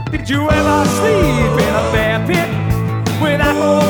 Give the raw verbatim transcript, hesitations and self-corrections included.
Did you ever sleep in a bear pit without no